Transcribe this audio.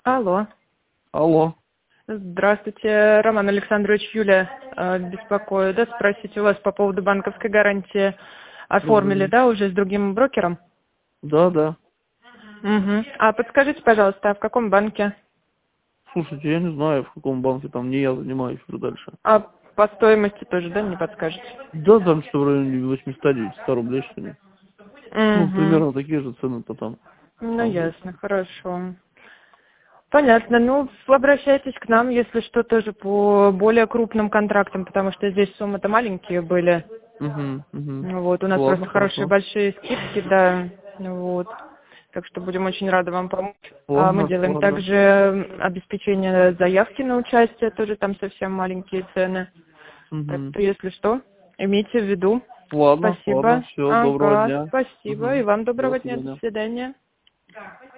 Алло. Алло. Здравствуйте, Роман Александрович, Юля беспокоит, да, спросить у вас по поводу банковской гарантии. Оформили, Мгм. да, уже с другим брокером? Да, да. Угу. А подскажите, пожалуйста, а в каком банке? Слушайте, я не знаю, в каком банке, там не я занимаюсь уже дальше. А по стоимости тоже, да, не подскажете? Да, там что в районе 800-900 рублей, что ли. Ну, Угу. примерно такие же цены-то там. Ну, Там будет. ясно, хорошо. Понятно. Ну, обращайтесь к нам, если что, тоже по более крупным контрактам, потому что здесь суммы-то маленькие были. Угу, угу. Ну вот, у нас Ладно, просто хорошие хорошо. большие скидки, да, ну вот. Так что будем очень рады вам помочь. Мы Ладно, делаем ладно. также обеспечение заявки на участие, тоже там совсем маленькие цены. Так Угу. что, если что, имейте в виду. Ладно, ладно, Спасибо. все, доброго Ага, дня. спасибо. И Угу. вам До доброго дня. До свидания. свидания.